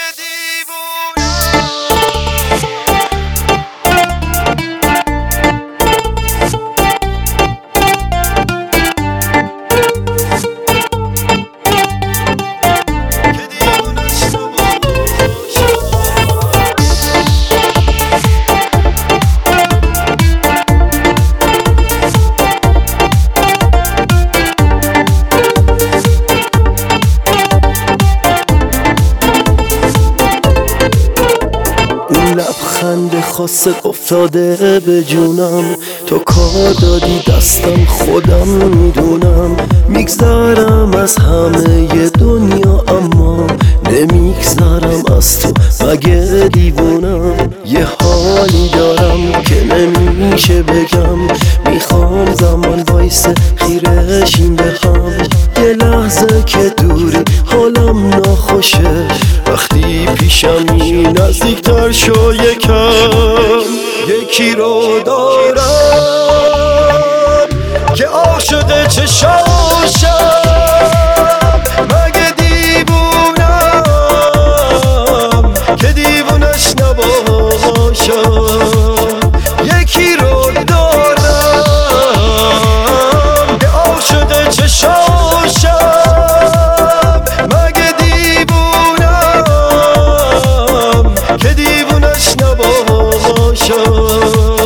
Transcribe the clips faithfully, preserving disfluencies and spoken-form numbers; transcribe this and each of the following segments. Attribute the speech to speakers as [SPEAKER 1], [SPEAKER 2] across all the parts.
[SPEAKER 1] لبخند خاصت افتاده به جونم، تو کار دادی دستم خودم میدونم. میگذرم از همه دنیا اما نمیگذرم از تو، مگه دیوونم؟ یه حالی دارم که نمیشه بگم، میخوام زمان وایسه خیرشیم به هم. یه لحظه که دوری حالم ناخوشه، وقتی پیشمی نزدیکتر شو یکم. یکی رو دارم که عاشق چشاشم، مگه دیوونم که دیوونش نباشم. یکی رو دارم که عاشق چشاشم، مگه دیوونم که دیوونش نباشم.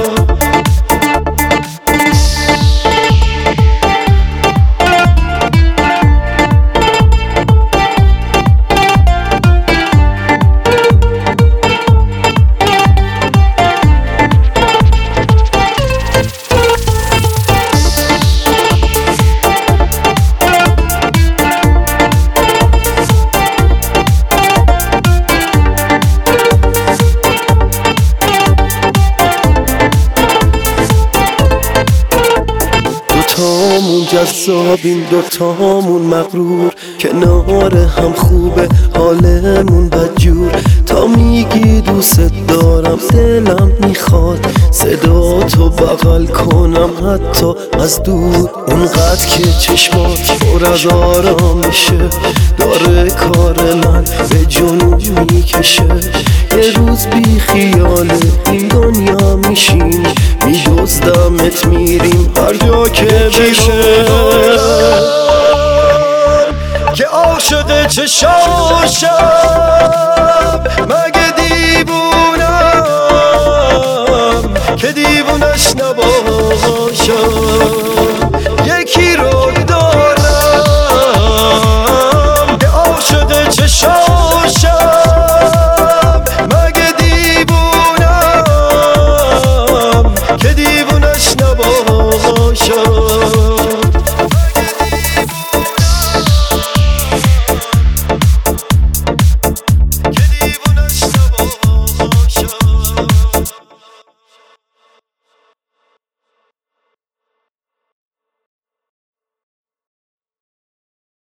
[SPEAKER 1] دوتامون جذابیم، دوتامون مغرور، کنار هم خوبه حالمون بدجور. تا میگی دوست دارم دلم میخواد صدا تو بغل کنم حتی از دور. اونقدر که چشمات پر از آرام میشه، داره کار من به جنون میکشه. یه روز بی خیال این دنیا میشیم، میدزدمت میریم هر جا که بشه. که عاشق چشاشم، مگه دیوونم که دیوونش نباشم. یکی رو دارم که عاشق چشاشم،